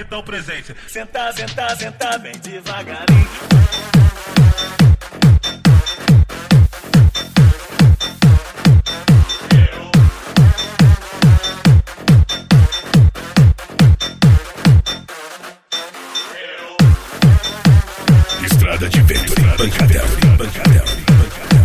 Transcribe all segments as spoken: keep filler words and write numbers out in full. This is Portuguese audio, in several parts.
que tão presentes. Senta, senta, senta bem devagarinho. Estrada de vento, pancadão, pancadão, pancadão.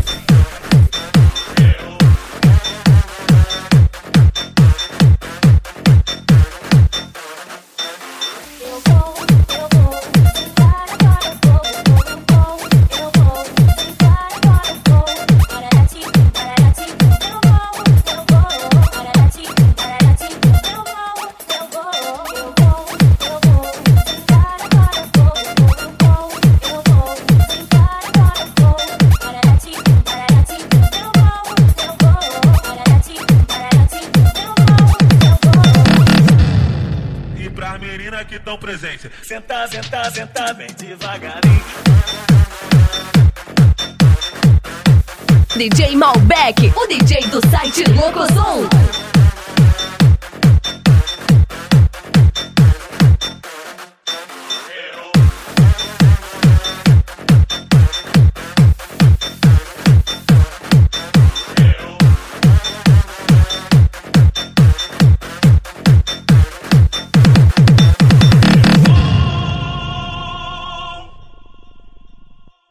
Pras meninas que tão presentes. Senta, senta, senta bem devagarinho. D J Malbec, o D J do site Locosom.